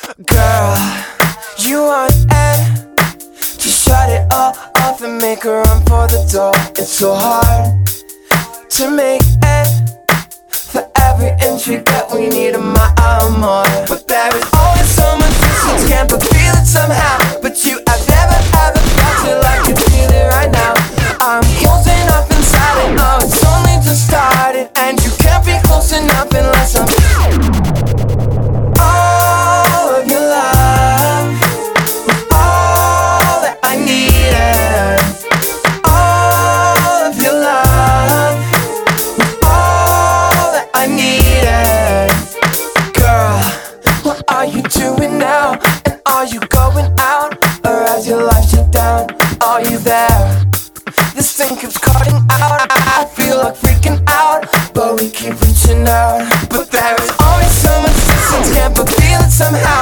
Girl, you want it to shut it all off and make a run for the door. It's so hard to make it. For every inch we get, we need a mile more. But there is always so much distance, can't but feel it somehow. But you have never ever felt it like you feel it right now. I'm closing up inside it, oh, it's only just started. And you can't be close enough unless I'm all of your love, all that I needed. All of your love, all that I needed. Girl, what are you doing now? And are you going out? Or has your life shut down? Are you there? This thing keeps cutting out. I feel like freaking out, but we keep reaching out. But there is always so much distance, can't but feel it somehow.